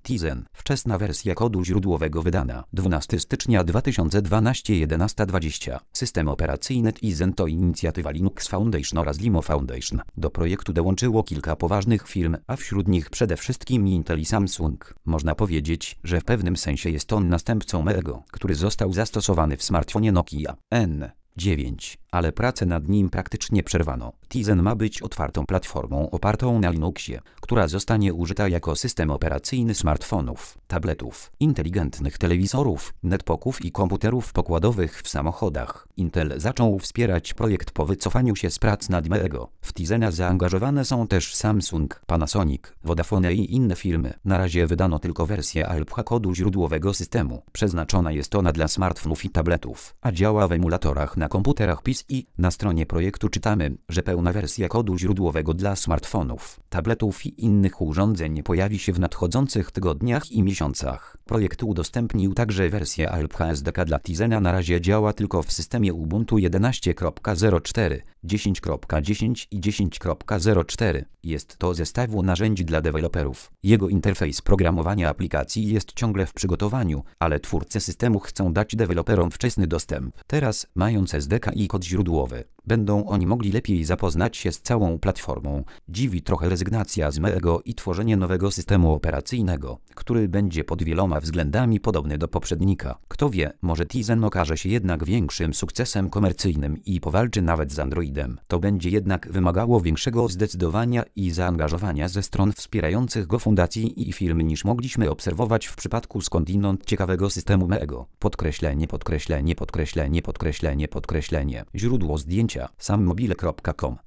Tizen. Wczesna wersja kodu źródłowego wydana 12 stycznia 2012 11:20. System operacyjny Tizen to inicjatywa Linux Foundation oraz Limo Foundation. Do projektu dołączyło kilka poważnych firm, a wśród nich przede wszystkim Intel i Samsung. Można powiedzieć, że w pewnym sensie jest on następcą Meego, który został zastosowany w smartfonie Nokia N9, ale pracę nad nim praktycznie przerwano. Tizen ma być otwartą platformą opartą na Linuxie, która zostanie użyta jako system operacyjny smartfonów, tabletów, inteligentnych telewizorów, netbooków i komputerów pokładowych w samochodach. Intel zaczął wspierać projekt po wycofaniu się z prac nad Meego. W Tizena zaangażowane są też Samsung, Panasonic, Vodafone i inne firmy. Na razie wydano tylko wersję alpha kodu źródłowego systemu. Przeznaczona jest ona dla smartfonów i tabletów, a działa w emulatorach na komputerach PC. Na stronie projektu czytamy, że pełna wersja kodu źródłowego dla smartfonów, tabletów i innych urządzeń pojawi się w nadchodzących tygodniach i miesiącach. Projekt udostępnił także wersję alpha SDK dla Tizena. Na razie działa tylko w systemie Ubuntu 11.04, 10.10 i 10.04. Jest to zestawu narzędzi dla deweloperów. Jego interfejs programowania aplikacji jest ciągle w przygotowaniu, ale twórcy systemu chcą dać deweloperom wczesny dostęp. Teraz, mając SDK i kod źródłowy, będą oni mogli lepiej zapoznać się z całą platformą. Dziwi trochę rezygnacja z Meego i tworzenie nowego systemu operacyjnego, który będzie pod wieloma względami podobny do poprzednika. Kto wie, może Tizen okaże się jednak większym sukcesem komercyjnym i powalczy nawet z Androidem. To będzie jednak wymagało większego zdecydowania i zaangażowania ze stron wspierających go fundacji i firm niż mogliśmy obserwować w przypadku skądinąd ciekawego systemu Meego. Podkreślenie. Źródło zdjęcia sammobile.com